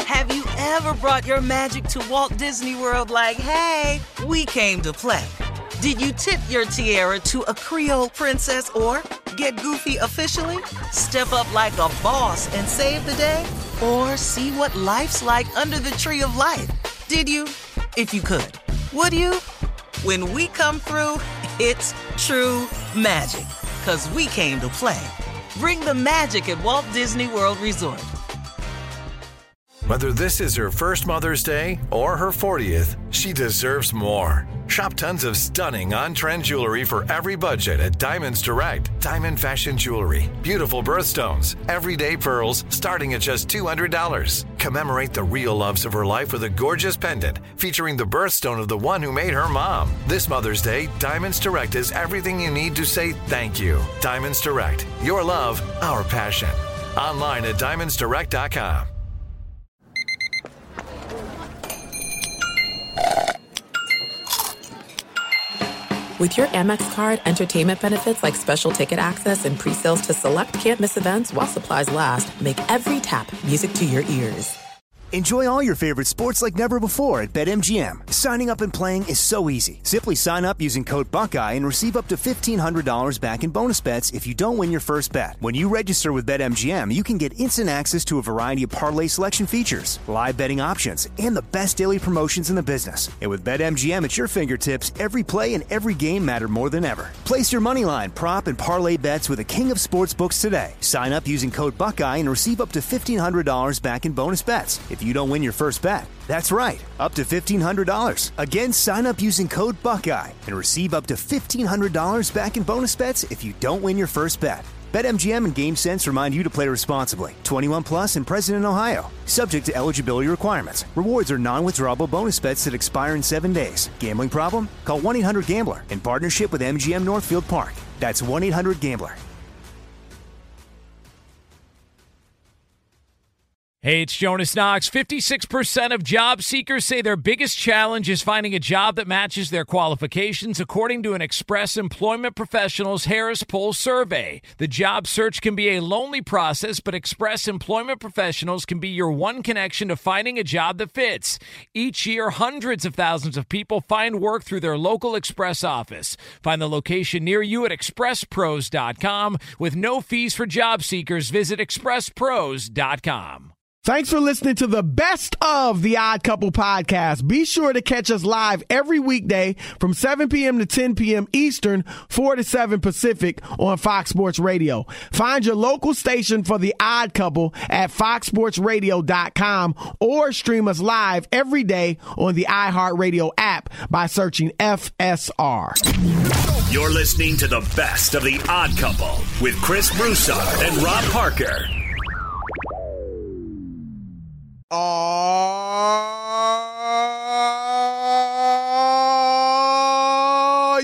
Have you ever brought your magic to Walt Disney World like, hey, we came to play? Did you tip your tiara to a Creole princess or get goofy officially? Step up like a boss and save the day? Or see what life's like under the tree of life? Did you? If you could. Would you? When we come through, it's true magic. 'Cause we came to play. Bring the magic at Walt Disney World Resort. Whether this is her first Mother's Day or her 40th, she deserves more. Shop tons of stunning on-trend jewelry for every budget at Diamonds Direct. Diamond fashion jewelry, beautiful birthstones, everyday pearls starting at just $200. Commemorate the real loves of her life with a gorgeous pendant featuring the birthstone of the one who made her mom. This Mother's Day, Diamonds Direct is everything you need to say thank you. Diamonds Direct, your love, our passion. Online at diamondsdirect.com. With your Amex card, entertainment benefits like special ticket access and pre-sales to select can't-miss events while supplies last make every tap music to your ears. Enjoy all your favorite sports like never before at BetMGM. Signing up and playing is so easy. Simply sign up using code Buckeye and receive up to $1,500 back in bonus bets if you don't win your first bet. When you register with BetMGM, you can get instant access to a variety of parlay selection features, live betting options, and the best daily promotions in the business. And with BetMGM at your fingertips, every play and every game matter more than ever. Place your moneyline, prop, and parlay bets with the king of sportsbooks today. Sign up using code Buckeye and receive up to $1,500 back in bonus bets if you don't win your first bet. That's right, up to $1,500. Again, sign up using code Buckeye and receive up to $1,500 back in bonus bets if you don't win your first bet. BetMGM and GameSense remind you to play responsibly. 21 plus and present in Ohio. Subject to eligibility requirements. Rewards are non-withdrawable bonus bets that expire in 7 days. Gambling problem? Call 1-800-GAMBLER in partnership with MGM Northfield Park. That's 1-800-GAMBLER. Hey, it's Jonas Knox. 56% of job seekers say their biggest challenge is finding a job that matches their qualifications, according to an Express Employment Professionals Harris Poll survey. The job search can be a lonely process, but Express Employment Professionals can be your one connection to finding a job that fits. Each year, hundreds of thousands of people find work through their local Express office. Find the location near you at expresspros.com. With no fees for job seekers, visit expresspros.com. Thanks for listening to the best of the Odd Couple podcast. Be sure to catch us live every weekday from 7 p.m. to 10 p.m. Eastern, 4 to 7 Pacific on Fox Sports Radio. Find your local station for the Odd Couple at foxsportsradio.com or stream us live every day on the iHeartRadio app by searching FSR. You're listening to the best of the Odd Couple with Chris Broussard and Rob Parker. Oh,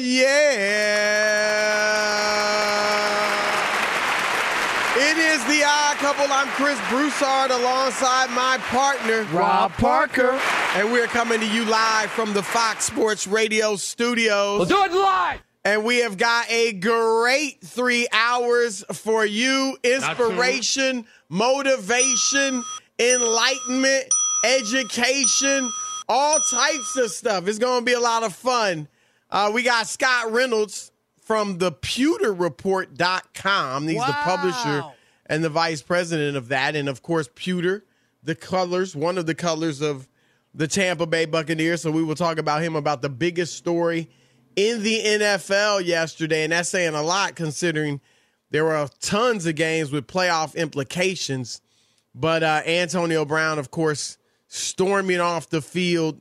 yeah. It is the Odd Couple. I'm Chris Broussard alongside my partner, Rob Parker. And we're coming to you live from the Fox Sports Radio studios. We'll do it live. And we have got a great 3 hours for you. Inspiration, motivation, enlightenment, education, all types of stuff. It's going to be a lot of fun. We got Scott Reynolds from thepewterreport.com. He's the publisher and the vice president of that. And, of course, pewter, the colors, one of the colors of the Tampa Bay Buccaneers. So we will talk about him, about the biggest story in the NFL yesterday. And that's saying a lot considering there were tons of games with playoff implications. But Antonio Brown, of course, storming off the field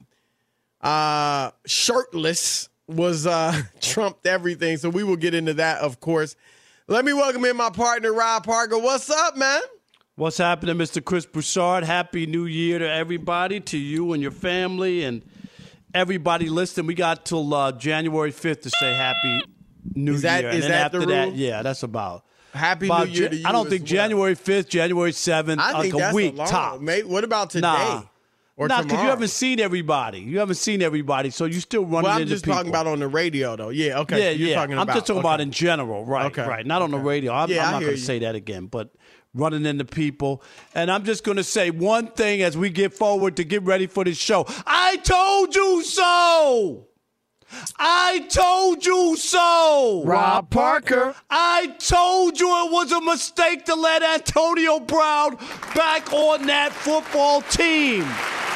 shirtless was trumped everything. So we will get into that, of course. Let me welcome in my partner, Rob Parker. What's up, man? What's happening, Mr. Chris Broussard? Happy New Year to everybody, to you and your family and everybody listening. We got till January 5th to say Happy New Year. Is that the rule? Yeah, that's about. Happy New Year to you. I don't think January 5th, January 7th, I think like that's a week long, top. Mate, what about today? Or because tomorrow? you haven't seen everybody. So you still running into I'm just people. talking about on the radio, though. Yeah, okay. Yeah. I'm just talking about in general. Right, Okay. right. Not on the radio. I'm not going to say that again. But running into people. And I'm just going to say one thing as we get forward to get ready for this show. I told you so! I told you so! Rob Parker. I told you it was a mistake to let Antonio Brown back on that football team.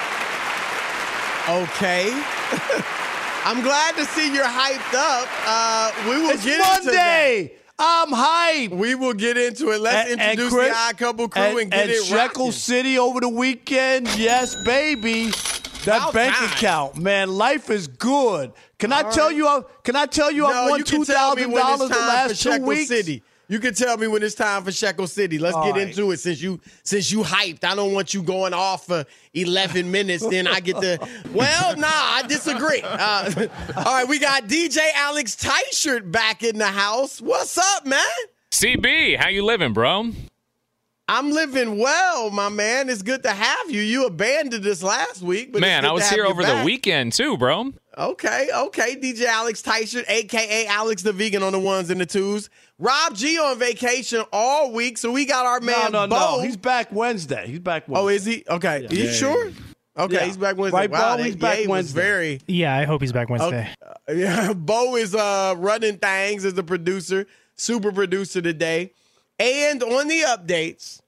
Okay. I'm glad to see you're hyped up. We will It's get Monday. into that. I'm hyped. We will get into it. Let's introduce Chris, the Odd Couple crew and get it Shekel rocking. City over the weekend. Yes, baby. That About bank time. account, man, life is good. Can I tell you? I've won $2,000 the last 2 weeks. City. You can tell me when it's time for Shekel City. Let's get into it since you hyped. I don't want you going off for 11 minutes. Then I get to. Well, nah, I disagree. All right, we got DJ Alex Teichert back in the house. What's up, man? CB, how you living, bro? I'm living well, my man. It's good to have you. You abandoned us last week, but Man, I was here over the weekend too, bro. Okay. DJ Alex Teichert, a.k.a. Alex the Vegan on the ones and the twos. Rob G on vacation all week, so we got our man Bo. No. He's back Wednesday. Oh, is he? Okay. Yeah. You sure? Okay, Yeah. he's back Wednesday. Right, wow, Bo? He's back Wednesday. Yeah, I hope he's back Wednesday. Yeah, Bo is running things as the producer, super producer today. And on the updates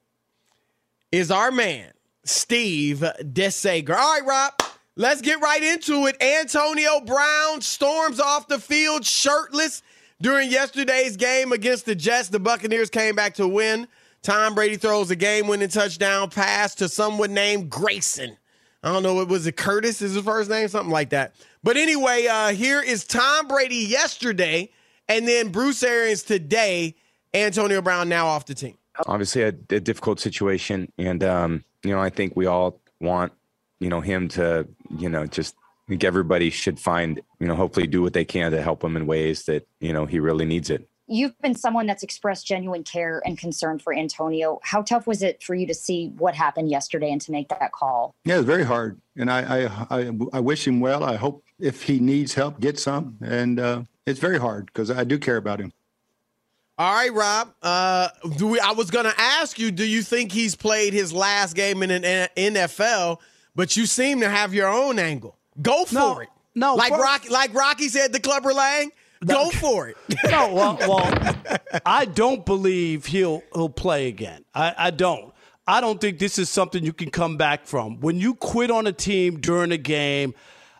is our man, Steve Desager. All right, Rob, let's get right into it. Antonio Brown storms off the field shirtless during yesterday's game against the Jets. The Buccaneers came back to win. Tom Brady throws a game-winning touchdown pass to someone named Grayson. I don't know, was it Curtis is his first name? Something like that. But anyway, here is Tom Brady yesterday, and then Bruce Arians today. Antonio Brown now off the team. Obviously a difficult situation. And, I think we all want, him to, just I think everybody should find, hopefully do what they can to help him in ways that, he really needs it. You've been someone that's expressed genuine care and concern for Antonio. How tough was it for you to see what happened yesterday and to make that call? Yeah, it's very hard. And I wish him well. I hope if he needs help, get some. And it's very hard because I do care about him. All right, Rob. I was going to ask you, do you think he's played his last game in an NFL? But you seem to have your own angle. Go for it. No, like Rocky said to Clubber Lang, go for it. No, well, I don't believe he'll play again. I don't. I don't think this is something you can come back from. When you quit on a team during a game,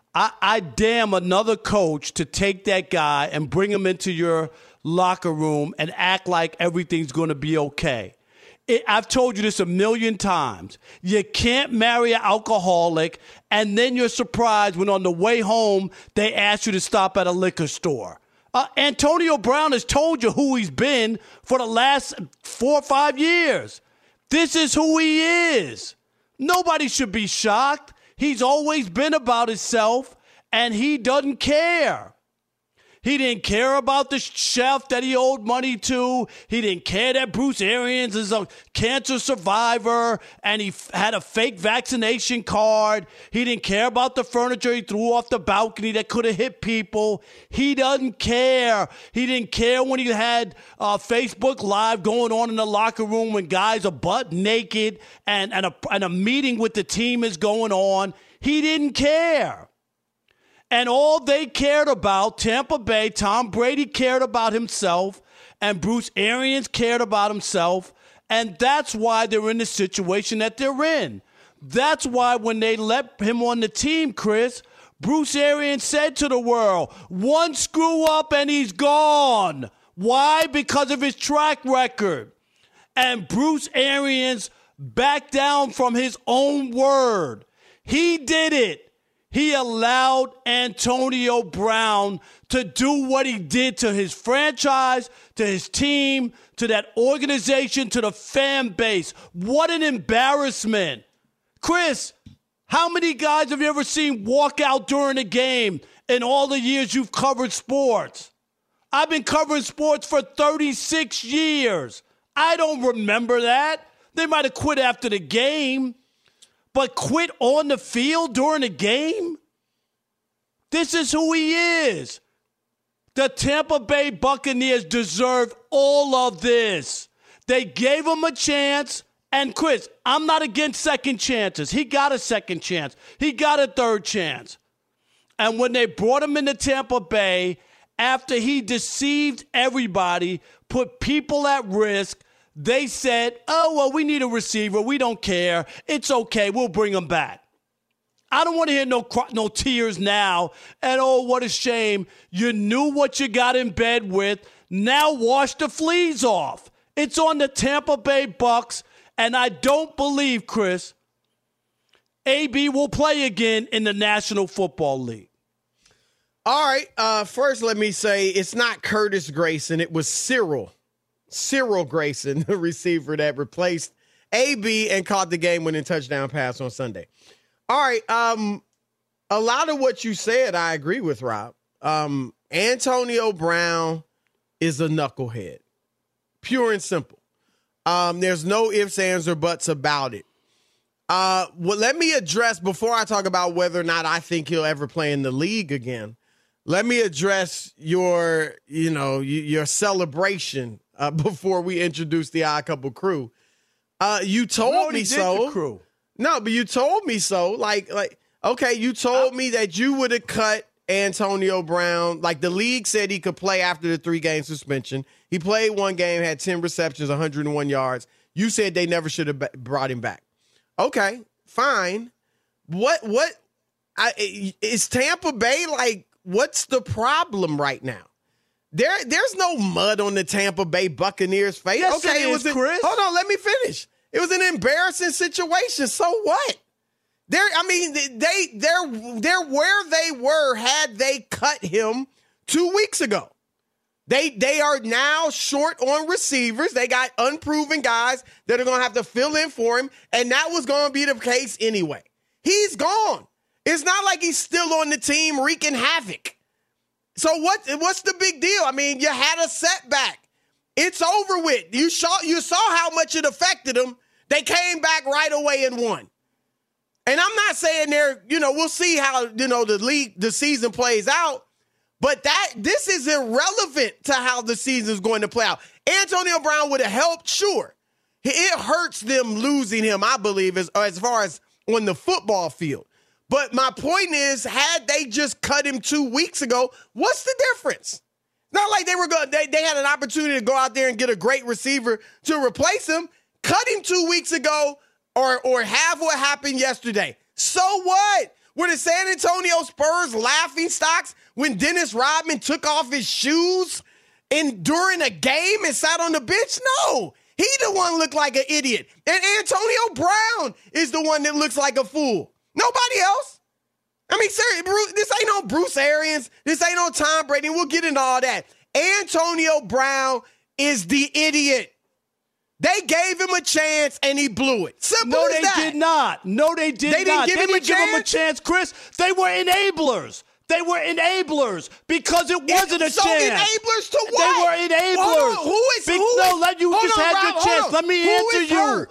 I damn another coach to take that guy and bring him into your locker room and act like everything's going to be okay. I've told you this a million times. You can't marry an alcoholic and then you're surprised when on the way home they ask you to stop at a liquor store. Antonio Brown has told you who he's been for the last 4 or 5 years. This is who he is. Nobody should be shocked. He's always been about himself and he doesn't care. He didn't care about the chef that he owed money to. He didn't care that Bruce Arians is a cancer survivor and he had a fake vaccination card. He didn't care about the furniture he threw off the balcony that could have hit people. He doesn't care. He didn't care when he had Facebook Live going on in the locker room when guys are butt naked and a meeting with the team is going on. He didn't care. And all they cared about, Tampa Bay, Tom Brady cared about himself, and Bruce Arians cared about himself, and that's why they're in the situation that they're in. That's why when they let him on the team, Chris, Bruce Arians said to the world, one screw up and he's gone. Why? Because of his track record. And Bruce Arians backed down from his own word. He did it. He allowed Antonio Brown to do what he did to his franchise, to his team, to that organization, to the fan base. What an embarrassment. Chris, how many guys have you ever seen walk out during a game in all the years you've covered sports? I've been covering sports for 36 years. I don't remember that. They might have quit after the game. But quit on the field during a game? This is who he is. The Tampa Bay Buccaneers deserve all of this. They gave him a chance. And, Chris, I'm not against second chances. He got a second chance. He got a third chance. And when they brought him into Tampa Bay, after he deceived everybody, put people at risk, they said, oh, well, we need a receiver. We don't care. It's okay. We'll bring him back. I don't want to hear no tears now. And, oh, what a shame. You knew what you got in bed with. Now wash the fleas off. It's on the Tampa Bay Bucks. And I don't believe, Chris, AB will play again in the National Football League. All right. First, let me say it's not Curtis Grayson. It was Cyril Grayson, the receiver that replaced AB and caught the game-winning touchdown pass on Sunday. All right. A lot of what you said, I agree with, Rob. Antonio Brown is a knucklehead, pure and simple. There's no ifs, ands, or buts about it. Well, let me address, before I talk about whether or not I think he'll ever play in the league again, let me address your celebration before we introduce the Odd Couple crew. You told me so. Crew. No, but you told me so. Okay, you told me that you would have cut Antonio Brown. Like, the league said he could play after the 3-game suspension. He played one game, had 10 receptions, 101 yards. You said they never should have brought him back. Okay, fine. Is Tampa Bay, like, what's the problem right now? There's no mud on the Tampa Bay Buccaneers' face. Yes, okay, it is, Chris. Hold on, let me finish. It was an embarrassing situation. So what? They're where they were had they cut him 2 weeks ago. They are now short on receivers. They got unproven guys that are going to have to fill in for him, and that was going to be the case anyway. He's gone. It's not like he's still on the team wreaking havoc. So what's the big deal? I mean, you had a setback. It's over with. You saw how much it affected them. They came back right away and won. And I'm not saying we'll see how, the season plays out, but this is irrelevant to how the season is going to play out. Antonio Brown would have helped, sure. It hurts them losing him, I believe, as far as on the football field. But my point is, had they just cut him 2 weeks ago, what's the difference? Not like they had an opportunity to go out there and get a great receiver to replace him. Cut him 2 weeks ago or have what happened yesterday. So what? Were the San Antonio Spurs laughing stocks when Dennis Rodman took off his shoes during a game and sat on the bench? No. He the one looked like an idiot. And Antonio Brown is the one that looks like a fool. Nobody else. I mean, seriously, this ain't no Bruce Arians. This ain't no Tom Brady. We'll get into all that. Antonio Brown is the idiot. They gave him a chance, and he blew it. Simple as that. No, they did not. No, they did not. They didn't give him a chance, Chris. They were enablers. They were enablers because it wasn't a chance. So enablers to what? They were enablers. Who is? You just had your chance. Let me answer you.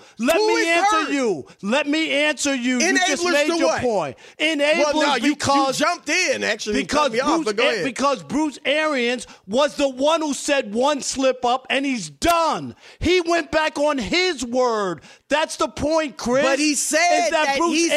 Let me answer you. You just made your point. Enablers because you jumped in, actually. Because Bruce Arians was the one who said one slip up and he's done. He went back on his word. That's the point, Chris. But he said that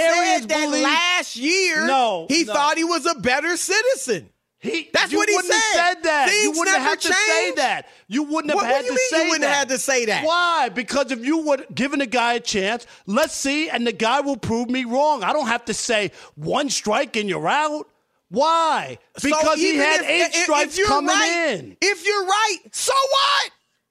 last year he thought he was a better citizen. That's what he said. Said that. Things you wouldn't have to say that. You wouldn't have had to say that. What do you mean you wouldn't have had to say that? Why? Because if you were giving a guy a chance, let's see, and the guy will prove me wrong. I don't have to say one strike and you're out. Why? Because he had 8 strikes coming in. If you're right, so what?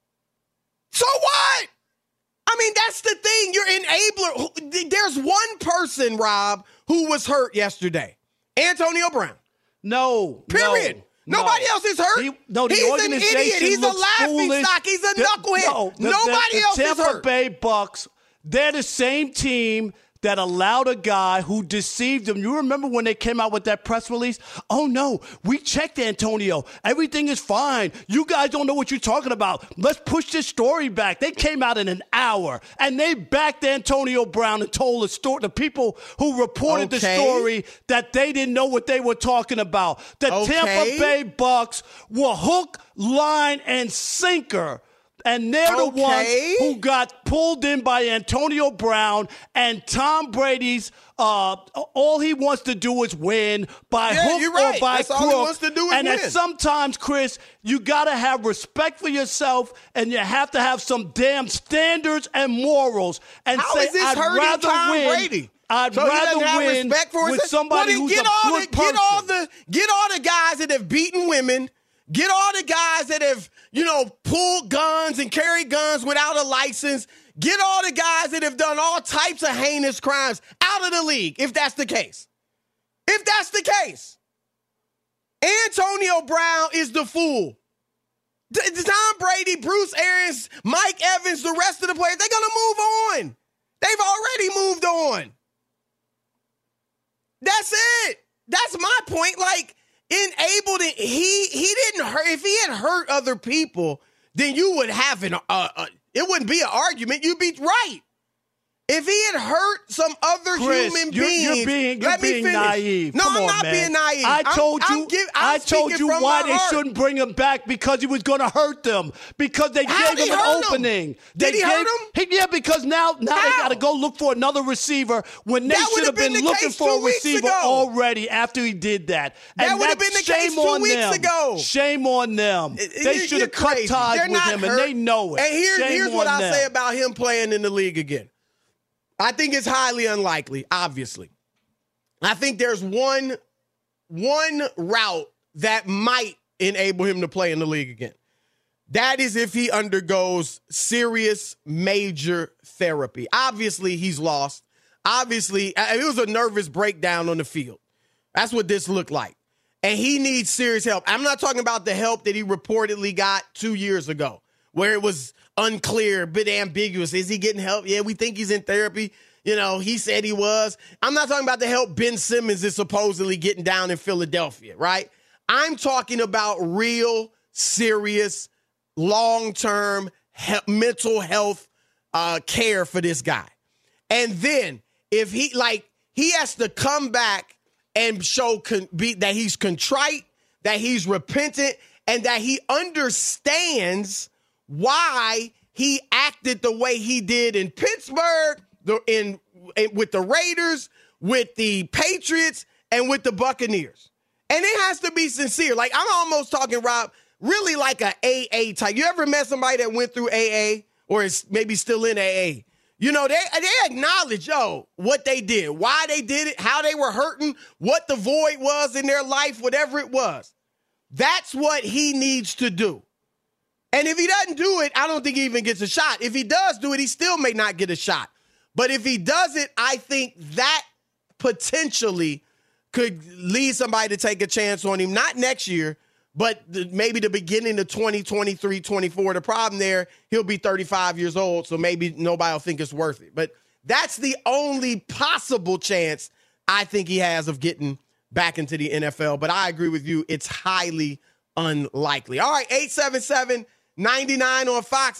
So what? I mean, that's the thing. You're enabler. There's one person, Rob, who was hurt yesterday. Antonio Brown. No. Period. Nobody else is hurt. He's an idiot. He's a laughing stock. He's a knucklehead. Nobody else is hurt. The Tampa Bay Bucks, they're the same team that allowed a guy who deceived them. You remember when they came out with that press release? Oh, no, we checked Antonio. Everything is fine. You guys don't know what you're talking about. Let's push this story back. They came out in an hour, and they backed Antonio Brown and told the people who reported the story that they didn't know what they were talking about. The Tampa Bay Bucks were hook, line, and sinker And they're the ones who got pulled in by Antonio Brown and Tom Brady's. All he wants to do is win by hook or by That's crook. all he wants to do is and win. sometimes, Chris, you got to have respect for yourself, and you have to have some damn standards and morals. And How say, is this I'd hurting rather Tom win. Brady? I'd So he rather doesn't have win respect for with himself? somebody Well, who's a good person. Get all the guys that have beaten women. Get all the guys that have, pulled guns and carried guns without a license. Get all the guys that have done all types of heinous crimes out of the league, if that's the case. If that's the case. Antonio Brown is the fool. Tom Brady, Bruce Arians, Mike Evans, the rest of the players, they're going to move on. They've already moved on. That's it. That's my point. Like, he didn't hurt. If he had hurt other people, then you would have it wouldn't be an argument. You'd be right. If he had hurt some other human beings, you're being naive. No, Come I'm on, not man. being naive. I told you from why my they heart. shouldn't bring him back, because he was going to hurt them, because they How'd gave he him an hurt him? opening. Did he hurt him? Yeah, because now they got to go look for another receiver when they That should have would've been been the looking case for a 2 weeks receiver ago. already after he did that. That would have been the case 2 weeks ago. Shame on them. They should have cut ties They're with not him, hurt. and they know it. And here's what on I'll them. say about him playing in the league again. I think it's highly unlikely, obviously. I think there's one route that might enable him to play in the league again. That is if he undergoes serious, major therapy. Obviously, he's lost. Obviously, it was a nervous breakdown on the field. That's what this looked like. And he needs serious help. I'm not talking about the help that he reportedly got 2 years ago, where it was unclear, a bit ambiguous. Is he getting help? Yeah, we think he's in therapy. He said he was. I'm not talking about the help Ben Simmons is supposedly getting down in Philadelphia, right? I'm talking about real, serious, long-term mental health care for this guy. And then if he has to come back and show that he's contrite, that he's repentant, and that he understands why he acted the way he did in Pittsburgh, with the Raiders, with the Patriots, and with the Buccaneers. And it has to be sincere. Like, I'm almost talking, Rob, really like a AA type. You ever met somebody that went through AA or is maybe still in AA? They acknowledge, what they did, why they did it, how they were hurting, what the void was in their life, whatever it was. That's what he needs to do. And if he doesn't do it, I don't think he even gets a shot. If he does do it, he still may not get a shot. But if he does it, I think that potentially could lead somebody to take a chance on him, not next year, but maybe the beginning of 2023, 24. The problem there, he'll be 35 years old, so maybe nobody will think it's worth it. But that's the only possible chance I think he has of getting back into the NFL. But I agree with you. It's highly unlikely. All right, 877-99 on Fox,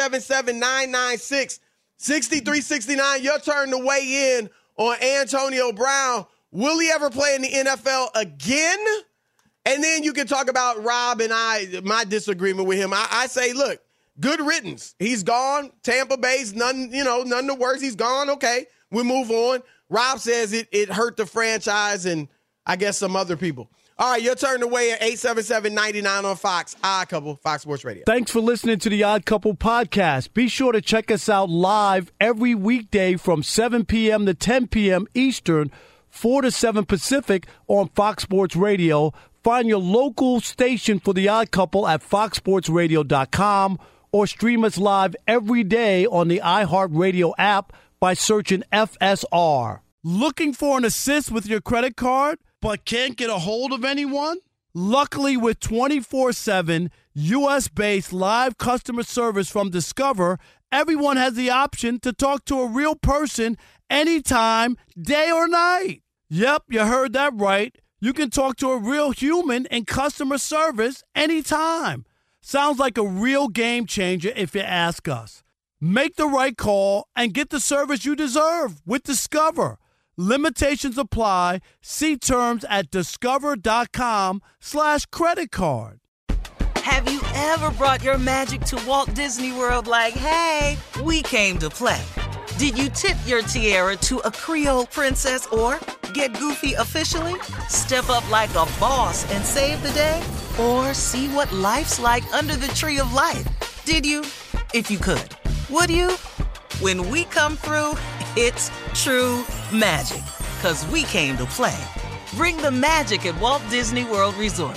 877-996-6369. Your turn to weigh in on Antonio Brown. Will he ever play in the NFL again? And then you can talk about Rob and my disagreement with him. I say, look, good riddance. He's gone. Tampa Bay's none the worse. He's gone. Okay, we move on. Rob says it hurt the franchise and I guess some other people. All right, your turn to weigh in, 877-99 on Fox. Odd Couple, Fox Sports Radio. Thanks for listening to the Odd Couple podcast. Be sure to check us out live every weekday from 7 p.m. to 10 p.m. Eastern, 4 to 7 Pacific on Fox Sports Radio. Find your local station for the Odd Couple at foxsportsradio.com or stream us live every day on the iHeartRadio app by searching FSR. Looking for an assist with your credit card but can't get a hold of anyone? Luckily, with 24/7 U.S.-based live customer service from Discover, everyone has the option to talk to a real person anytime, day or night. Yep, you heard that right. You can talk to a real human in customer service anytime. Sounds like a real game changer if you ask us. Make the right call and get the service you deserve with Discover. Limitations apply. See terms at discover.com/credit card. Have you ever brought your magic to Walt Disney World like, hey, we came to play? Did you tip your tiara to a Creole princess or get goofy officially? Step up like a boss and save the day? Or see what life's like under the tree of life? Did you? If you could. Would you? When we come through, it's true magic. 'Cause we came to play. Bring the magic at Walt Disney World Resort.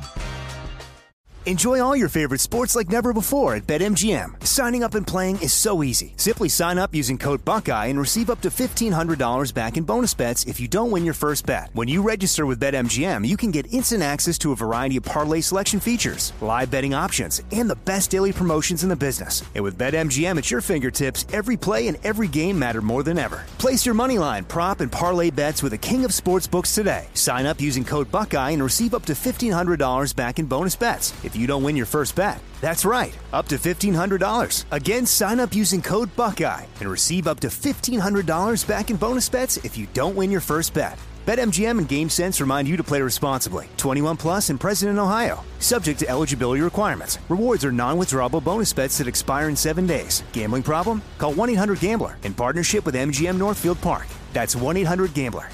Enjoy all your favorite sports like never before at BetMGM. Signing up and playing is so easy. Simply sign up using code Buckeye and receive up to $1,500 back in bonus bets if you don't win your first bet. When you register with BetMGM, you can get instant access to a variety of parlay selection features, live betting options, and the best daily promotions in the business. And with BetMGM at your fingertips, every play and every game matter more than ever. Place your moneyline, prop, and parlay bets with the king of sportsbooks today. Sign up using code Buckeye and receive up to $1,500 back in bonus bets if you don't win your first bet. That's right, up to $1,500. Again, sign up using code Buckeye and receive up to $1,500 back in bonus bets if you don't win your first bet. BetMGM and GameSense remind you to play responsibly. 21 plus and present in Ohio. Subject to eligibility requirements. Rewards are non-withdrawable bonus bets that expire in 7 days. Gambling problem? Call 1-800-GAMBLER in partnership with MGM Northfield Park. That's 1-800-GAMBLER.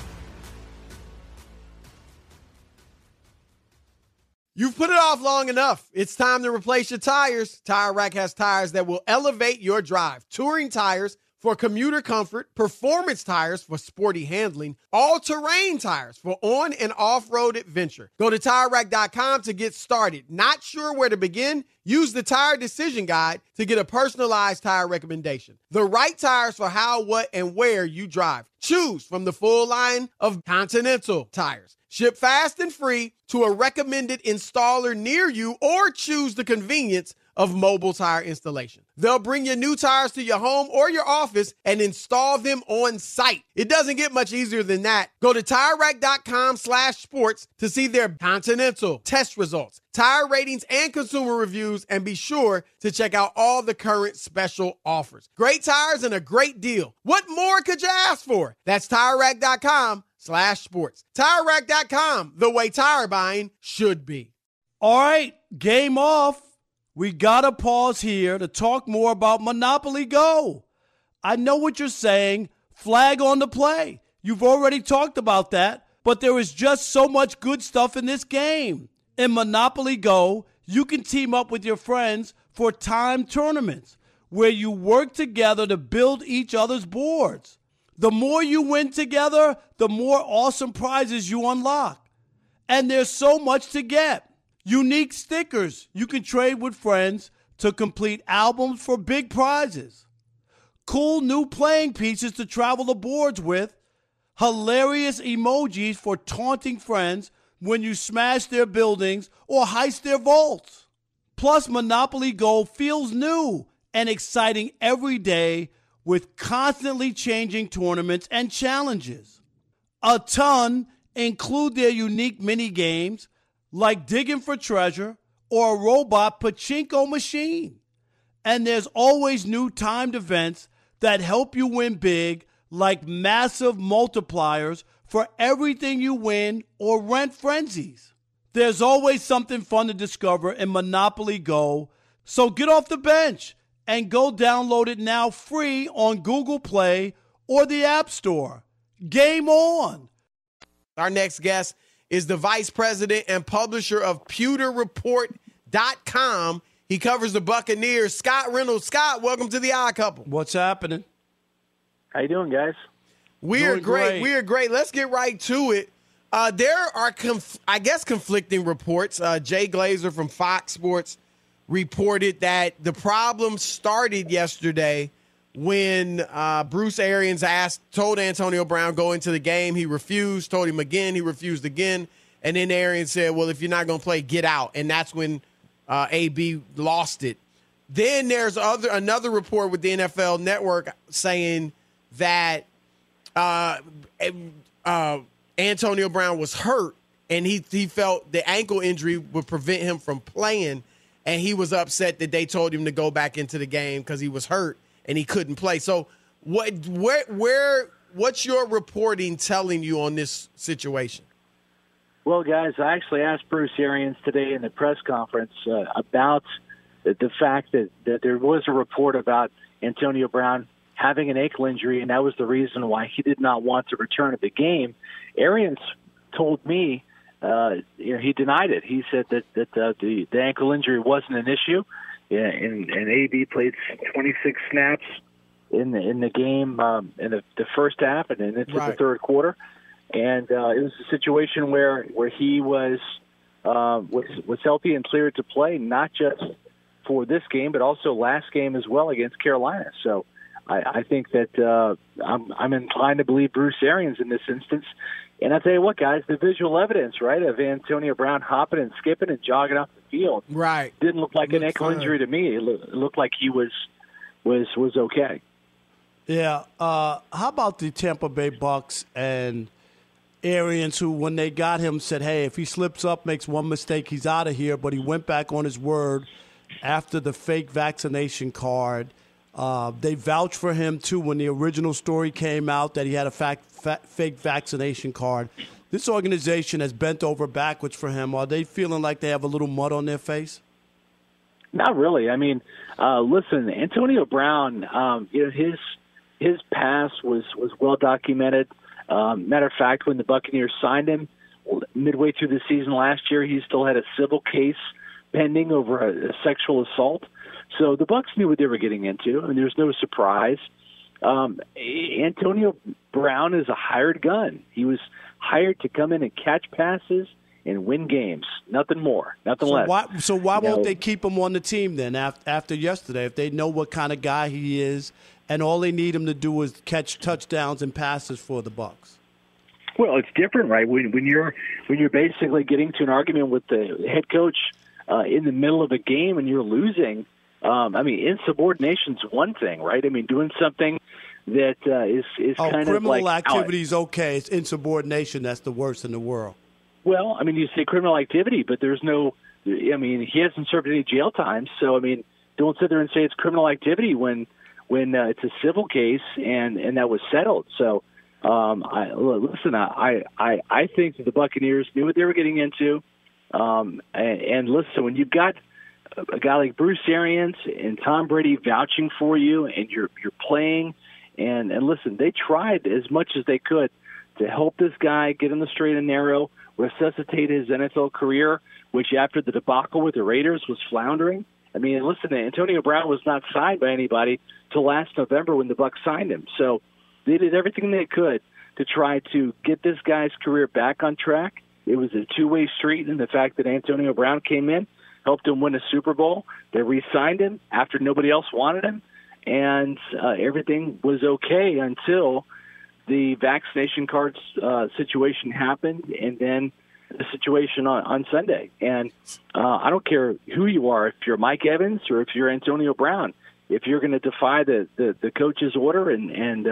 You've put it off long enough. It's time to replace your tires. Tire Rack has tires that will elevate your drive. Touring tires for commuter comfort, performance tires for sporty handling, all-terrain tires for on- and off-road adventure. Go to TireRack.com to get started. Not sure where to begin? Use the Tire Decision Guide to get a personalized tire recommendation. The right tires for how, what, and where you drive. Choose from the full line of Continental tires. Ship fast and free to a recommended installer near you, or choose the convenience of mobile tire installation. They'll bring your new tires to your home or your office and install them on site. It doesn't get much easier than that. Go to TireRack.com/sports to see their Continental test results, tire ratings, and consumer reviews, and be sure to check out all the current special offers. Great tires and a great deal. What more could you ask for? That's TireRack.com/sports. TireRack.com, the way tire buying should be. All right, game off. We got to pause here to talk more about Monopoly Go. I know what you're saying. Flag on the play. You've already talked about that, but there is just so much good stuff in this game. In Monopoly Go, you can team up with your friends for timed tournaments where you work together to build each other's boards. The more you win together, the more awesome prizes you unlock. And there's so much to get. Unique stickers you can trade with friends to complete albums for big prizes. Cool new playing pieces to travel the boards with. Hilarious emojis for taunting friends when you smash their buildings or heist their vaults. Plus, Monopoly Go feels new and exciting every day with constantly changing tournaments and challenges. A ton include their unique mini games like digging for treasure or a robot pachinko machine. And there's always new timed events that help you win big, like massive multipliers for everything you win or rent frenzies. There's always something fun to discover in Monopoly Go, so get off the bench and go download it now free on Google Play or the App Store. Game on! Our next guest is the vice president and publisher of PewterReport.com. He covers the Buccaneers. Scott Reynolds. Scott, welcome to the Odd Couple. What's happening? How you doing, guys? We are great. We are great. Let's get right to it. There are, conflicting reports. Jay Glazer from Fox Sports reported that the problem started yesterday when Bruce Arians told Antonio Brown go into the game. He refused, told him again, he refused again. And then Arians said, well, if you're not going to play, get out. And that's when AB lost it. Then there's another report with the NFL Network saying that Antonio Brown was hurt and he felt the ankle injury would prevent him from playing. And he was upset that they told him to go back into the game because he was hurt and he couldn't play. So what's your reporting telling you on this situation? Well, guys, I actually asked Bruce Arians today in the press conference about the fact that there was a report about Antonio Brown having an ankle injury, and that was the reason why he did not want to return to the game. Arians told me he denied it. He said that the ankle injury wasn't an issue, and AB played 26 snaps in the game in the first half and then into the third quarter. And it was a situation where he was healthy and cleared to play, not just for this game, but also last game as well against Carolina. So I think that I'm inclined to believe Bruce Arians in this instance. And I'll tell you what, guys, the visual evidence, right, of Antonio Brown hopping and skipping and jogging off the field, didn't look like an ankle injury to me. It looked like he was okay. Yeah. How about the Tampa Bay Bucks and Arians, who, when they got him, said, hey, if he slips up, makes one mistake, he's out of here. But he went back on his word after the fake vaccination card. They vouched for him, too, when the original story came out that he had a fake vaccination card. This organization has bent over backwards for him. Are they feeling like they have a little mud on their face? Not really. I mean, listen, Antonio Brown, his past was well documented. Matter of fact, when the Buccaneers signed him midway through the season last year, he still had a civil case pending over a sexual assault. So the Bucs knew what they were getting into, and there's no surprise. Antonio Brown is a hired gun. He was hired to come in and catch passes and win games. Nothing more, nothing less. Why won't they keep him on the team then after yesterday if they know what kind of guy he is and all they need him to do is catch touchdowns and passes for the Bucs? Well, it's different, right? When you're basically getting to an argument with the head coach in the middle of a game and you're losing, insubordination's one thing, right? I mean, doing something that is kind of like criminal activity is okay. It's insubordination that's the worst in the world. Well, I mean, you say criminal activity, but there's no. I mean, he hasn't served any jail time, so I mean, don't sit there and say it's criminal activity when it's a civil case and that was settled. So, I think that the Buccaneers knew what they were getting into, and listen, when you've got a guy like Bruce Arians and Tom Brady vouching for you, and you're playing, and listen, they tried as much as they could to help this guy get in the straight and narrow, resuscitate his NFL career, which after the debacle with the Raiders was floundering. I mean, listen, Antonio Brown was not signed by anybody till last November when the Bucs signed him. So they did everything they could to try to get this guy's career back on track. It was a two-way street, and the fact that Antonio Brown came in, helped him win a Super Bowl. They re-signed him after nobody else wanted him, and everything was okay until the vaccination cards situation happened, and then the situation on Sunday. And I don't care who you are, if you're Mike Evans or if you're Antonio Brown, if you're going to defy the coach's order and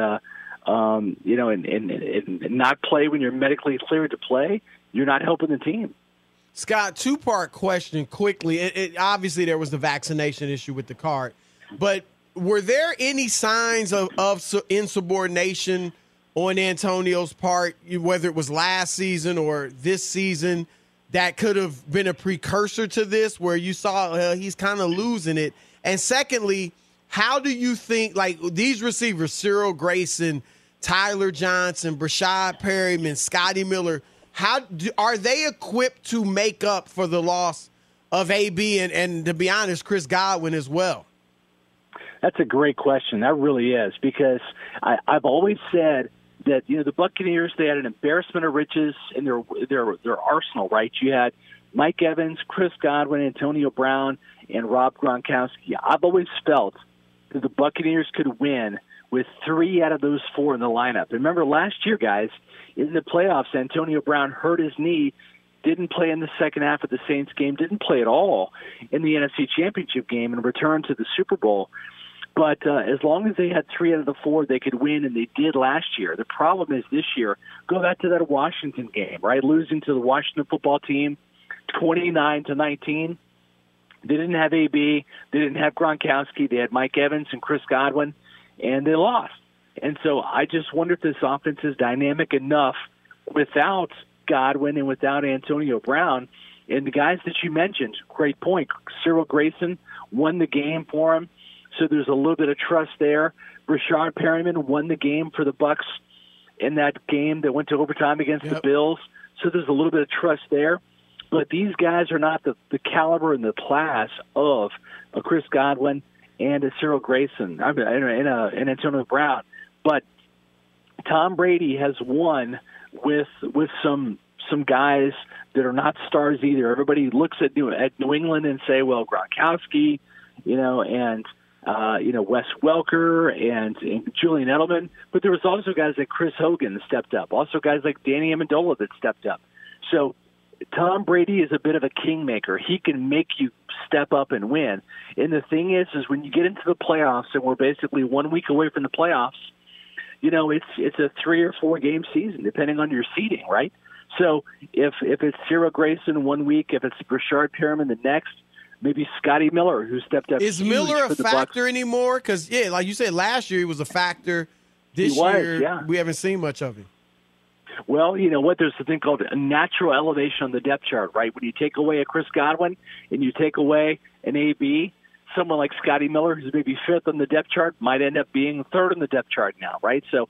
not play when you're medically cleared to play, you're not helping the team. Scott, two-part question quickly. Obviously, there was the vaccination issue with the card, but were there any signs of insubordination on Antonio's part, whether it was last season or this season, that could have been a precursor to this, where you saw he's kind of losing it? And secondly, how do you think, like, these receivers, Cyril Grayson, Tyler Johnson, Brashad Perryman, Scotty Miller, are they equipped to make up for the loss of AB and to be honest, Chris Godwin as well? That's a great question. That really is, because I've always said that, the Buccaneers, they had an embarrassment of riches in their arsenal, right? You had Mike Evans, Chris Godwin, Antonio Brown, and Rob Gronkowski. I've always felt that the Buccaneers could win with 3 out of those 4 in the lineup. Remember last year, guys, in the playoffs, Antonio Brown hurt his knee, didn't play in the second half of the Saints game, didn't play at all in the NFC Championship game, and returned to the Super Bowl. But as long as they had 3 out of the 4, they could win, and they did last year. The problem is this year, go back to that Washington game, right? Losing to the Washington football team 29-19. They didn't have AB. They didn't have Gronkowski. They had Mike Evans and Chris Godwin, and they lost. And so I just wonder if this offense is dynamic enough without Godwin and without Antonio Brown. And the guys that you mentioned, great point. Cyril Grayson won the game for him, so there's a little bit of trust there. Rashard Perriman won the game for the Bucs in that game that went to overtime against the Bills, so there's a little bit of trust there. But these guys are not the caliber and the class of a Chris Godwin and a Cyril Grayson and Antonio Brown. But Tom Brady has won with some guys that are not stars either. Everybody looks at New England and say, well, Gronkowski, and Wes Welker and Julian Edelman. But there was also guys like Chris Hogan that stepped up. Also guys like Danny Amendola that stepped up. So Tom Brady is a bit of a kingmaker. He can make you step up and win. And the thing is when you get into the playoffs, and we're basically 1 week away from the playoffs, it's a 3 or 4 game season, depending on your seeding, right? So if it's Cyril Grayson 1 week, if it's Rashard Perriman the next, maybe Scotty Miller, who stepped up. Is Miller a factor anymore? Because, like you said, last year he was a factor. This year, we haven't seen much of him. Well, you know what? There's a thing called a natural elevation on the depth chart, right? When you take away a Chris Godwin and you take away an AB, someone like Scotty Miller, who's maybe 5th on the depth chart, might end up being 3rd on the depth chart now, right? So,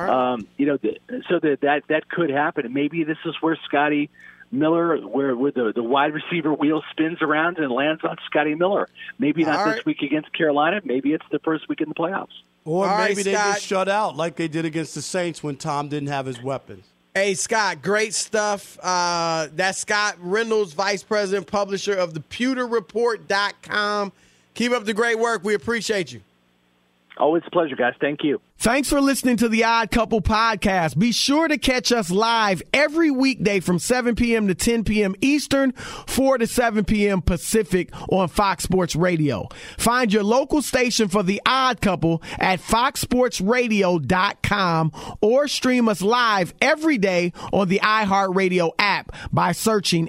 that could happen. And maybe this is where Scotty Miller, where the wide receiver wheel spins around and lands on Scotty Miller. Maybe not this week against Carolina. Maybe it's the first week in the playoffs. Or maybe they get shut out like they did against the Saints when Tom didn't have his weapons. Hey, Scott, great stuff. That's Scott Reynolds, Vice President, publisher of the PewterReport.com. Keep up the great work. We appreciate you. Always a pleasure, guys. Thank you. Thanks for listening to the Odd Couple podcast. Be sure to catch us live every weekday from 7 p.m. to 10 p.m. Eastern, 4 to 7 p.m. Pacific on Fox Sports Radio. Find your local station for the Odd Couple at foxsportsradio.com or stream us live every day on the iHeartRadio app by searching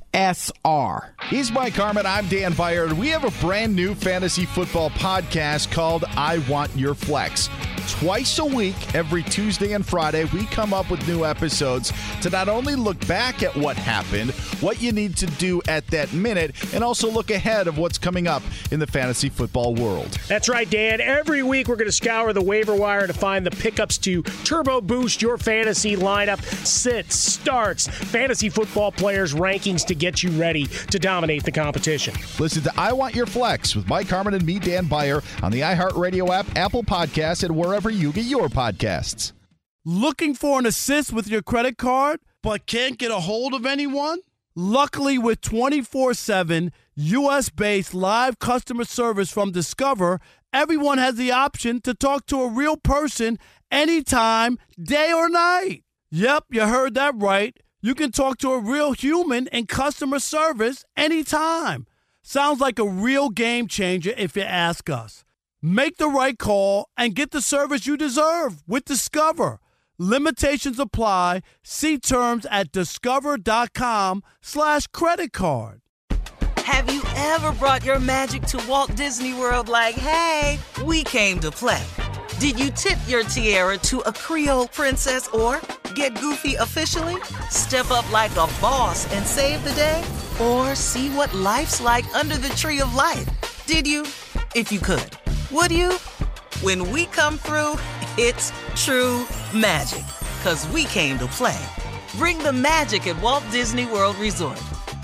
FSR. He's Mike Harmon. I'm Dan Byer. We have a brand new fantasy football podcast called I Want Your Flex. Twice a week, every Tuesday and Friday, we come up with new episodes to not only look back at what happened, what you need to do at that minute, and also look ahead of what's coming up in the fantasy football world. That's right, Dan. Every week, we're going to scour the waiver wire to find the pickups to turbo boost your fantasy lineup, sits, starts, fantasy football players' rankings to get you ready to dominate the competition. Listen to I Want Your Flex with Mike Harmon and me, Dan Byer, on the iHeartRadio app, Apple Podcasts, and wherever you get your podcasts. Looking for an assist with your credit card, but can't get a hold of anyone? Luckily, with 24/7 U.S.-based live customer service from Discover, everyone has the option to talk to a real person anytime, day or night. Yep, you heard that right. You can talk to a real human in customer service anytime. Sounds like a real game changer if you ask us. Make the right call and get the service you deserve with Discover. Limitations apply. See terms at discover.com/credit card. Have you ever brought your magic to Walt Disney World like, hey, we came to play? Did you tip your tiara to a Creole princess or get goofy officially? Step up like a boss and save the day? Or see what life's like under the tree of life? Did you? If you could. Would you? When we come through, it's true magic. 'Cause we came to play. Bring the magic at Walt Disney World Resort.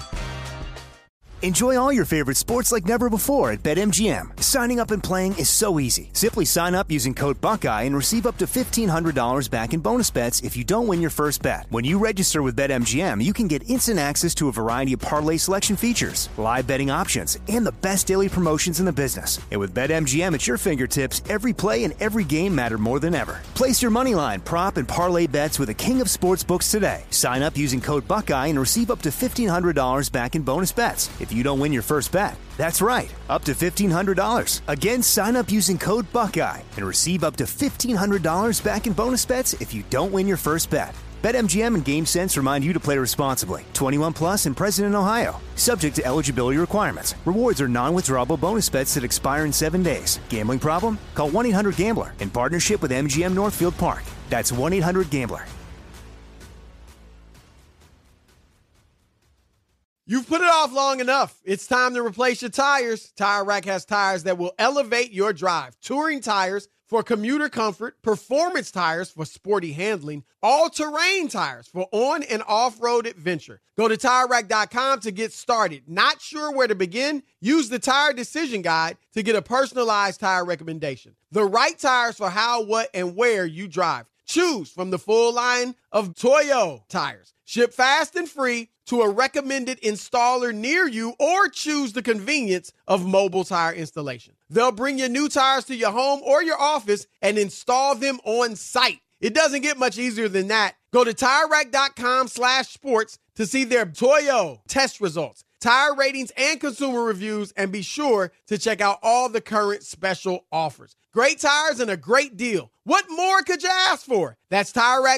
Enjoy all your favorite sports like never before at BetMGM. Signing up and playing is so easy. Simply sign up using code Buckeye and receive up to $1,500 back in bonus bets if you don't win your first bet. When you register with BetMGM, you can get instant access to a variety of parlay selection features, live betting options, and the best daily promotions in the business. And with BetMGM at your fingertips, every play and every game matter more than ever. Place your moneyline, prop, and parlay bets with the king of sportsbooks today. Sign up using code Buckeye and receive up to $1,500 back in bonus bets if you don't win your first bet. That's right, up to $1,500. Again, sign up using code Buckeye and receive up to $1,500 back in bonus bets if you don't win your first bet. BetMGM and GameSense remind you to play responsibly. 21 plus and present in Ohio. Subject to eligibility requirements. Rewards are non-withdrawable bonus bets that expire in 7 days. Gambling problem? Call 1-800-GAMBLER in partnership with MGM Northfield Park. That's 1-800-GAMBLER. You've put it off long enough. It's time to replace your tires. Tire Rack has tires that will elevate your drive. Touring tires for commuter comfort, performance tires for sporty handling, all-terrain tires for on- and off-road adventure. Go to TireRack.com to get started. Not sure where to begin? Use the Tire Decision Guide to get a personalized tire recommendation. The right tires for how, what, and where you drive. Choose from the full line of Toyo tires. Ship fast and free to a recommended installer near you, or choose the convenience of mobile tire installation. They'll bring your new tires to your home or your office and install them on site. It doesn't get much easier than that. Go to TireRack.com/sports to see their Toyo test results, tire ratings, and consumer reviews, and be sure to check out all the current special offers. Great tires and a great deal. What more could you ask for? That's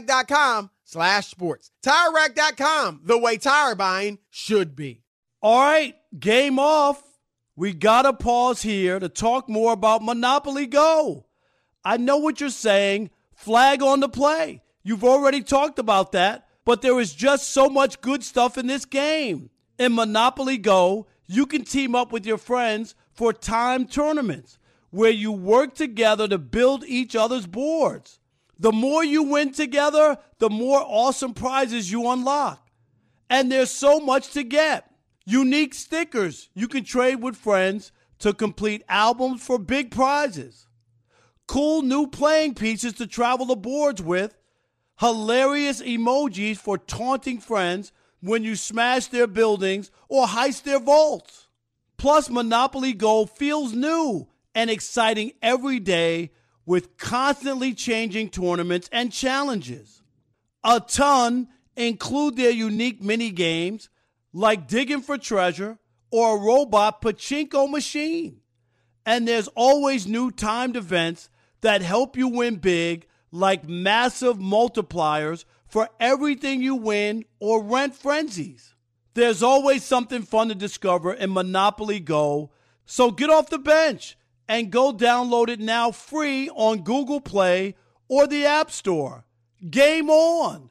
TireRack.com/sports. TireRack.com, the way tire buying should be. All right, game off. We got to pause here to talk more about Monopoly Go. I know what you're saying. Flag on the play. You've already talked about that, but there is just so much good stuff in this game. In Monopoly Go, you can team up with your friends for timed tournaments where you work together to build each other's boards. The more you win together, the more awesome prizes you unlock. And there's so much to get. Unique stickers you can trade with friends to complete albums for big prizes. Cool new playing pieces to travel the boards with. Hilarious emojis for taunting friends when you smash their buildings or heist their vaults. Plus, Monopoly Go feels new and exciting every day with constantly changing tournaments and challenges. A ton include their unique mini games like digging for treasure or a robot pachinko machine. And there's always new timed events that help you win big, like massive multipliers for everything you win or rent frenzies. There's always something fun to discover in Monopoly Go, so get off the bench and go download it now free on Google Play or the App Store. Game on!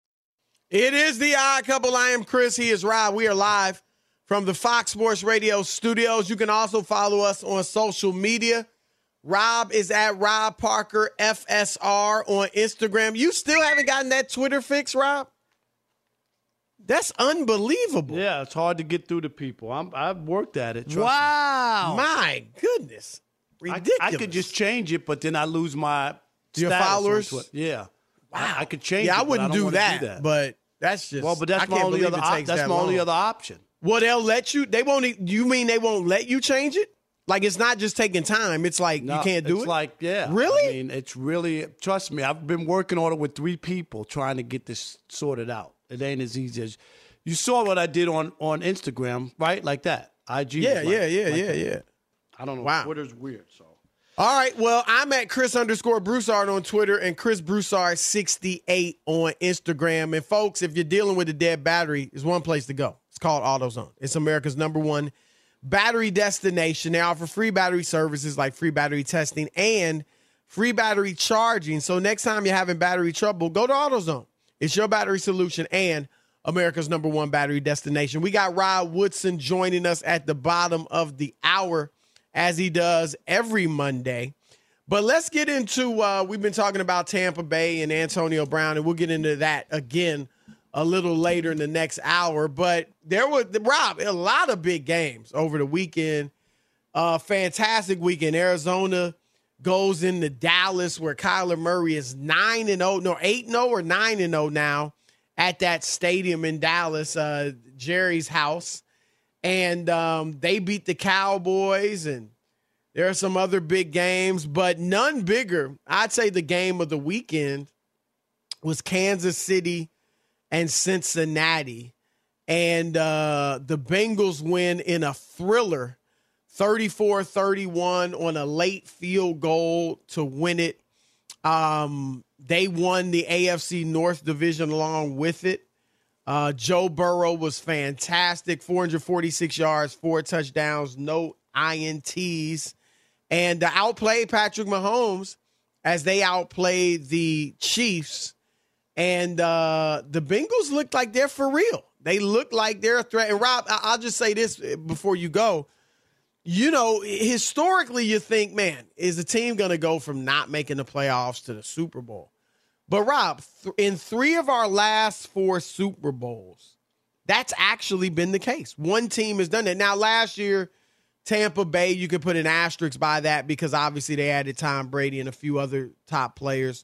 It is the Odd Couple. I am Chris. He is Rob. We are live from the Fox Sports Radio studios. You can also follow us on social media. Rob is at Rob Parker FSR on Instagram. You still haven't gotten that Twitter fix, Rob? That's unbelievable. Yeah, it's hard to get through to people. I've worked at it. Wow. My goodness. Ridiculous. I could just change it, but then I lose my your followers. Yeah. Wow. I could change it. Yeah, I wouldn't do that, but that's just. Well, but that's my only other option. Well, they'll let you. They won't. You mean they won't let you change it? Like, it's not just taking time. It's like you can't do it? It's like, yeah. Really? I mean, it's really, trust me, I've been working on it with 3 people trying to get this sorted out. It ain't as easy as, you saw what I did on Instagram, right? Like that. IG. Yeah. I don't know. Wow. Twitter's weird, so. All right, well, I'm at Chris_Broussard on Twitter and Chris Broussard68 on Instagram. And folks, if you're dealing with a dead battery, there's one place to go. It's called AutoZone. It's America's #1 battery destination. They offer free battery services like free battery testing and free battery charging. So next time you're having battery trouble, go to AutoZone. It's your battery solution and America's #1 battery destination. We got Rod Woodson joining us at the bottom of the hour, as he does every Monday. But let's get into, we've been talking about Tampa Bay and Antonio Brown, and we'll get into that again a little later in the next hour. But there was, Rob, a lot of big games over the weekend. Fantastic weekend. Arizona goes into Dallas, where Kyler Murray is 8-0 or 9-0 now at that stadium in Dallas, Jerry's house. And they beat the Cowboys, and there are some other big games, but none bigger. I'd say the game of the weekend was Kansas City and Cincinnati. And the Bengals win in a thriller, 34-31 on a late field goal to win it. They won the AFC North Division along with it. Joe Burrow was fantastic, 446 yards, 4 touchdowns, no INTs, and outplayed Patrick Mahomes as they outplayed the Chiefs And the Bengals look like they're for real. They look like they're a threat. And Rob, I'll just say this before you go. You know, historically, you think, man, is the team going to go from not making the playoffs to the Super Bowl? But, Rob, in 3 of our last 4 Super Bowls, that's actually been the case. One team has done that. Now, last year, Tampa Bay, you could put an asterisk by that because obviously they added Tom Brady and a few other top players.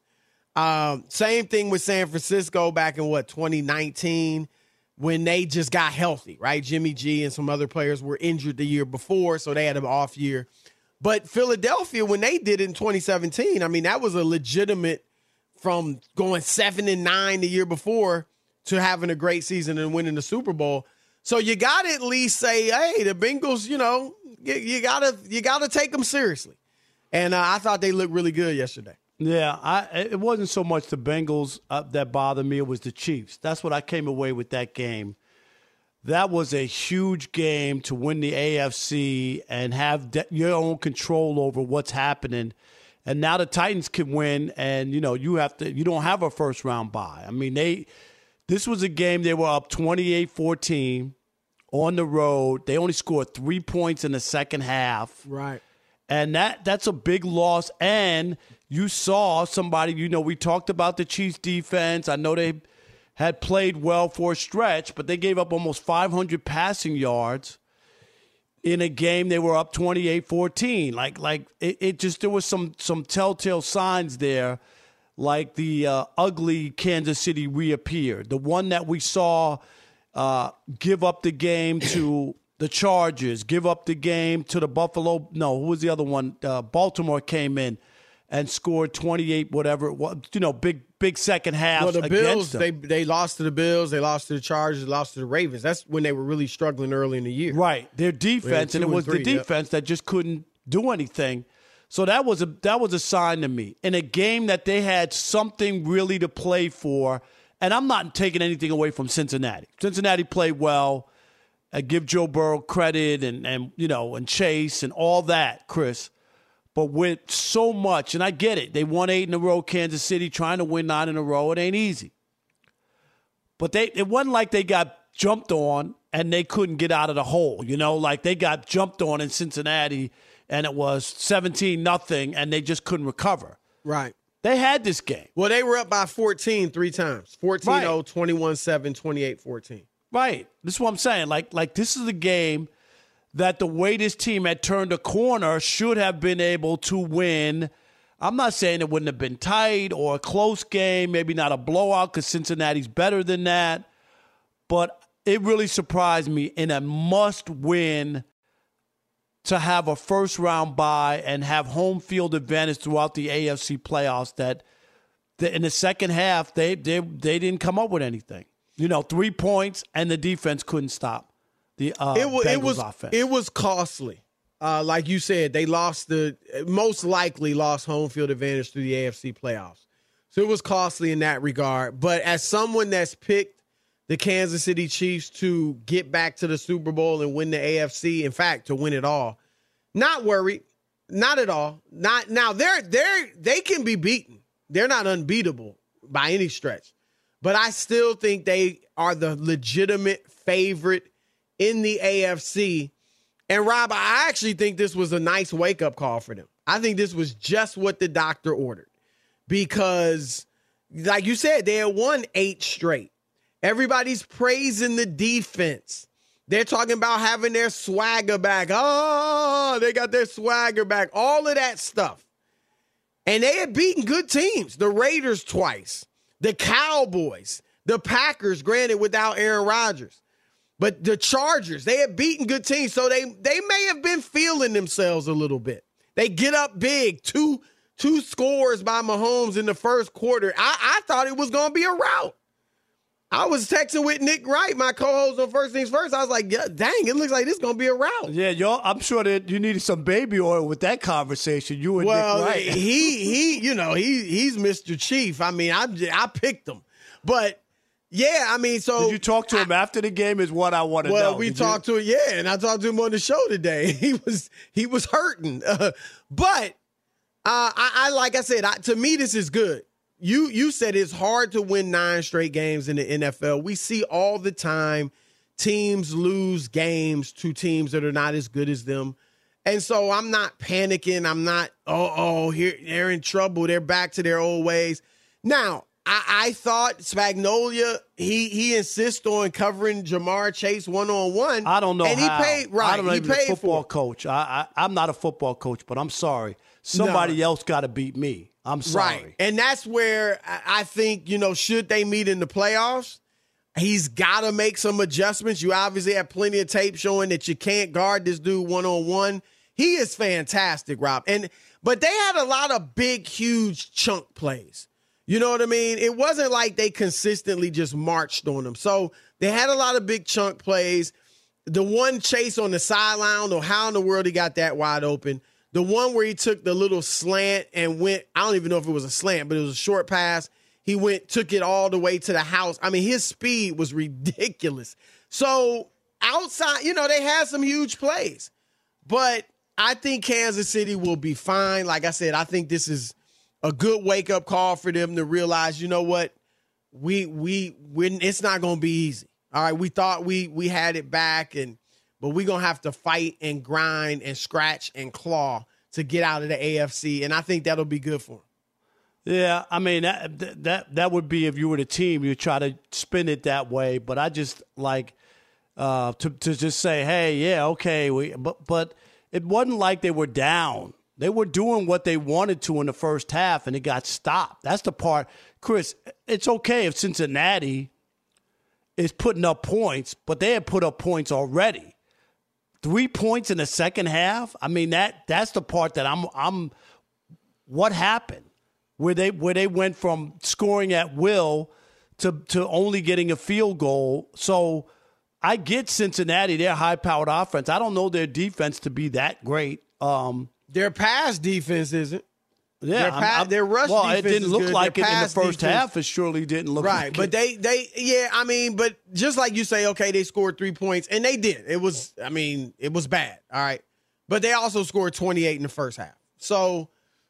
Same thing with San Francisco back in, 2019 when they just got healthy, right? Jimmy G and some other players were injured the year before, so they had an off year. But Philadelphia, when they did it in 2017, I mean, that was a legitimate from going 7-9 the year before to having a great season and winning the Super Bowl. So you got to at least say, hey, the Bengals, you know, you gotta take them seriously. And I thought they looked really good yesterday. Yeah, it wasn't so much the Bengals that bothered me. It was the Chiefs. That's what I came away with that game. That was a huge game to win the AFC and have your own control over what's happening. And now the Titans can win, and you don't have a first round bye. I mean, this was a game they were up 28-14 on the road. They only scored 3 points in the second half. Right. And that's a big loss. And you saw somebody, we talked about the Chiefs defense. I know they had played well for a stretch, but they gave up almost 500 passing yards in a game they were up 28-14. Like it just, there was some telltale signs there, like the ugly Kansas City reappeared. The one that we saw give up the game to the Chargers, give up the game to the Buffalo. No, who was the other one? Baltimore came in and scored 28, whatever it was. Big second half. Well, the Bills, them. they lost to the Bills, they lost to the Chargers, they lost to the Ravens. That's when they were really struggling early in the year. Right, their defense, and it was the defense that just couldn't do anything. So that was a sign to me in a game that they had something really to play for. And I'm not taking anything away from Cincinnati. Cincinnati played well. I give Joe Burrow credit and Chase and all that, Chris. But with so much, and I get it, they won 8 in a row, Kansas City, trying to win 9 in a row. It ain't easy. But it wasn't like they got jumped on and they couldn't get out of the hole. Like they got jumped on in Cincinnati and it was 17-0 and they just couldn't recover. Right. They had this game. Well, they were up by 14 3 times. 14-0, right. 21-7, 28-14. Right. This is what I'm saying. Like this is a game that the way this team had turned a corner should have been able to win. I'm not saying it wouldn't have been tight or a close game, maybe not a blowout because Cincinnati's better than that. But it really surprised me in a must-win to have a first-round bye and have home field advantage throughout the AFC playoffs that in the second half they didn't come up with anything. 3 points, and the defense couldn't stop the Bengals offense. It was costly. Like you said, they most likely lost home field advantage through the AFC playoffs. So it was costly in that regard. But as someone that's picked the Kansas City Chiefs to get back to the Super Bowl and win the AFC, in fact, to win it all, not worried, not at all. Not now. They can be beaten. They're not unbeatable by any stretch. But I still think they are the legitimate favorite in the AFC. And, Rob, I actually think this was a nice wake-up call for them. I think this was just what the doctor ordered. Because, like you said, they had won 8 straight. Everybody's praising the defense. They're talking about having their swagger back. Oh, they got their swagger back. All of that stuff. And they had beaten good teams. The Raiders twice. The Cowboys, the Packers, granted without Aaron Rodgers, but the Chargers, they had beaten good teams, so they may have been feeling themselves a little bit. They get up big, two scores by Mahomes in the first quarter. I thought it was going to be a rout. I was texting with Nick Wright, my co-host on First Things First. I was like, yeah, dang, it looks like this is going to be a rout. Yeah, I'm sure that you needed some baby oil with that conversation. You and Nick Wright. He's Mr. Chief. I mean, I picked him. But, yeah, I mean, so. Did you talk to him after the game is what I want to know. Well, we talked to him, yeah, and I talked to him on the show today. He was hurting. But, like I said, to me, this is good. you said it's hard to win 9 straight games in the NFL. We see all the time teams lose games to teams that are not as good as them. And so I'm not panicking. I'm not, here they're in trouble. They're back to their old ways. Now, I thought Spagnuolo, he insists on covering Jamar Chase one-on-one. I don't know and how. He paid, right. I don't know he if paid he's a football for coach. I'm not a football coach, but I'm sorry. Somebody else got to beat me. I'm sorry. Right. And that's where I think, should they meet in the playoffs, he's got to make some adjustments. You obviously have plenty of tape showing that you can't guard this dude one-on-one. He is fantastic, Rob. But they had a lot of big, huge chunk plays. You know what I mean? It wasn't like they consistently just marched on them. So they had a lot of big chunk plays. The one chase on the sideline, I don't know how in the world he got that wide open. The one where he took the little slant and went, I don't even know if it was a slant, but it was a short pass. He took it all the way to the house. I mean, his speed was ridiculous. So outside, they had some huge plays. But I think Kansas City will be fine. Like I said, I think this is a good wake-up call for them to realize, you know what, it's not going to be easy. All right, we thought we had it back, but we're going to have to fight and grind and scratch and claw to get out of the AFC, and I think that'll be good for them. Yeah, I mean, that would be if you were the team, you try to spin it that way, but I just like to just say, hey, yeah, okay, but it wasn't like they were down. They were doing what they wanted to in the first half, and it got stopped. That's the part. Chris, it's okay if Cincinnati is putting up points, but they had put up points already. 3 points in the second half? I mean, that's the part that I'm what happened? Where they went from scoring at will to only getting a field goal. So I get Cincinnati, their high-powered offense. I don't know their defense to be that great. Their pass defense isn't. Yeah, their rush defense it didn't look good. like Their it in the pass first defense, half. It surely didn't look right. like But but just like you say, okay, they scored 3 points, and they did. It was bad, all right. But they also scored 28 in the first half. So,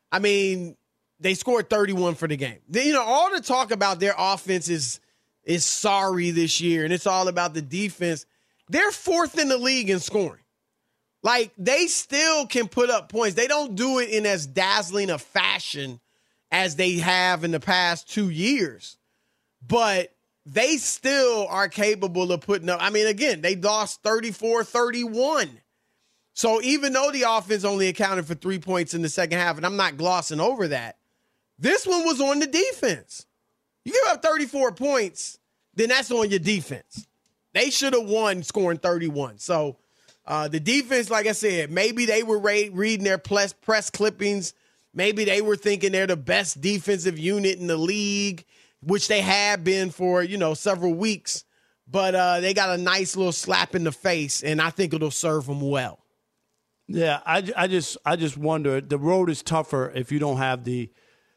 they scored 31 for the game. All the talk about their offense is sorry this year, and it's all about the defense. They're 4th in the league in scoring. Like, they still can put up points. They don't do it in as dazzling a fashion as they have in the past 2 years. But they still are capable of putting up. Again, they lost 34-31. So even though the offense only accounted for 3 points in the second half, and I'm not glossing over that, this one was on the defense. You give up 34 points, then that's on your defense. They should have won scoring 31. So, the defense, like I said, maybe they were reading their press clippings. Maybe they were thinking they're the best defensive unit in the league, which they have been for, several weeks. But they got a nice little slap in the face, and I think it'll serve them well. Yeah, I just wonder. The road is tougher if you don't have the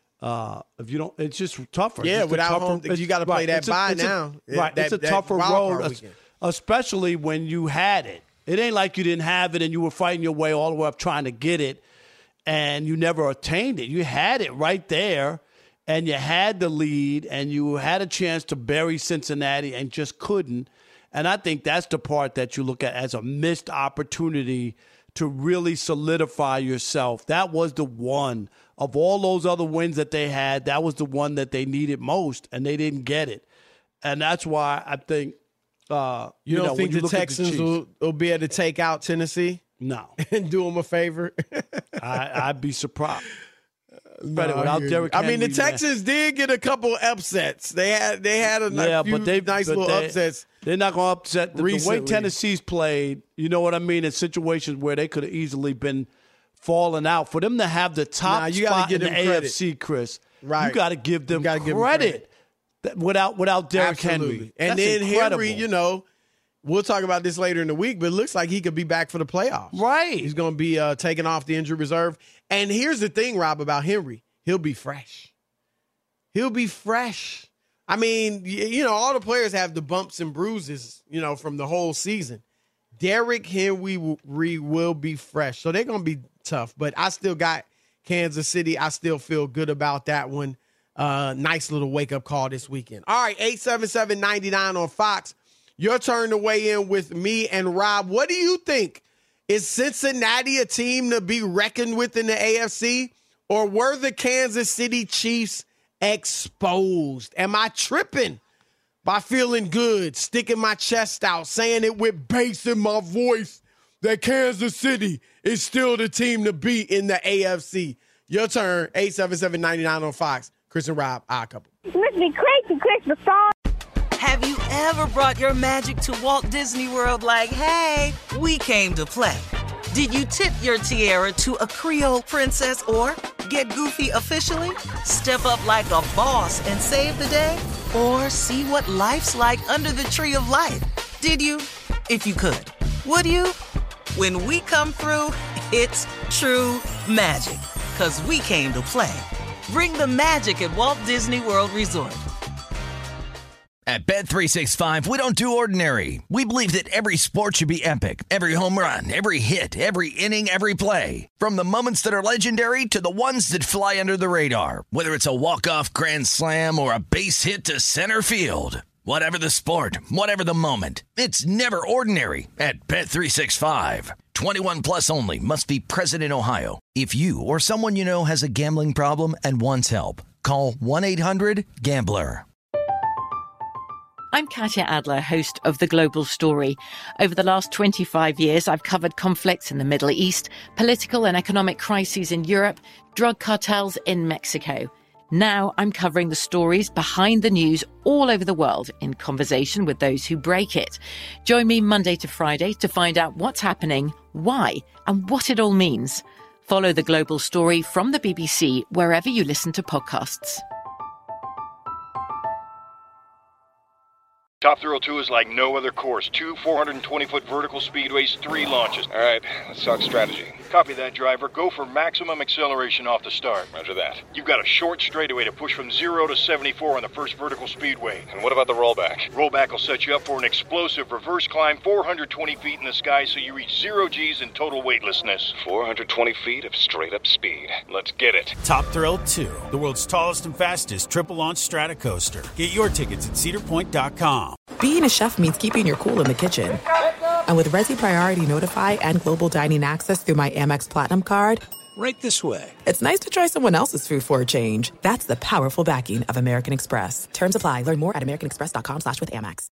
it's just tougher. Yeah, just without home, you got to play that bye now. It's a tougher road, especially when you had it. It ain't like you didn't have it and you were fighting your way all the way up trying to get it and you never attained it. You had it right there and you had the lead and you had a chance to bury Cincinnati and just couldn't. And I think that's the part that you look at as a missed opportunity to really solidify yourself. That was the one of all those other wins that they had. That was the one that they needed most and they didn't get it. And that's why I think, you don't think the Texans will be able to take out Tennessee? No. And do them a favor? I'd be surprised. Without Derrick Henry, the Texans did get a couple upsets. They had a nice little upsets. They're not going to upset. The way Tennessee's played, you know what I mean, in situations where they could have easily been falling out. For them to have the top spot in the AFC, Chris, you got to give them credit. Without Derrick Henry. And then incredible. Henry, we'll talk about this later in the week, but it looks like he could be back for the playoffs. Right. He's going to be taken off the injury reserve. And here's the thing, Rob, about Henry. He'll be fresh. All the players have the bumps and bruises, from the whole season. Derrick Henry will be fresh. So they're going to be tough. But I still got Kansas City. I still feel good about that one. nice little wake-up call this weekend. All right, 877-99 on Fox. Your turn to weigh in with me and Rob. What do you think? Is Cincinnati a team to be reckoned with in the AFC? Or were the Kansas City Chiefs exposed? Am I tripping by feeling good, sticking my chest out, saying it with bass in my voice that Kansas City is still the team to beat in the AFC? Your turn, 877-99 on Fox. Chris and Rob, Odd Couple. This must be crazy, Christmas song. Have you ever brought your magic to Walt Disney World like, hey, we came to play? Did you tip your tiara to a Creole princess or get goofy officially? Step up like a boss and save the day? Or see what life's like under the tree of life? Did you? If you could. Would you? When we come through, it's true magic. 'Cause we came to play. Bring the magic at Walt Disney World Resort. At Bet365, we don't do ordinary. We believe that every sport should be epic. Every home run, every hit, every inning, every play. From the moments that are legendary to the ones that fly under the radar. Whether it's a walk-off grand slam or a base hit to center field. Whatever the sport, whatever the moment. It's never ordinary at Bet365. 21 plus only. Must be present in Ohio. If you or someone you know has a gambling problem and wants help, call 1-800-GAMBLER. I'm Katya Adler, host of The Global Story. Over the last 25 years, I've covered conflicts in the Middle East, political and economic crises in Europe, drug cartels in Mexico. Now I'm covering the stories behind the news all over the world in conversation with those who break it. Join me Monday to Friday to find out what's happening, why, and what it all means. Follow The Global Story from the BBC wherever you listen to podcasts. Top Thrill 2 is like no other course. 2 420-foot vertical speedways, 3 launches. All right, let's talk strategy. Copy that, driver. Go for maximum acceleration off the start. Roger that. You've got a short straightaway to push from 0 to 74 on the first vertical speedway. And what about the rollback? Rollback will set you up for an explosive reverse climb 420 feet in the sky so you reach 0 Gs in total weightlessness. 420 feet of straight-up speed. Let's get it. Top Thrill 2, the world's tallest and fastest triple-launch stratocoaster. Get your tickets at cedarpoint.com. Being a chef means keeping your cool in the kitchen. And with Resi Priority Notify and Global Dining Access through my Amex Platinum card, right this way. It's nice to try someone else's food for a change. That's the powerful backing of American Express. Terms apply. Learn more at americanexpress.com/withAmex.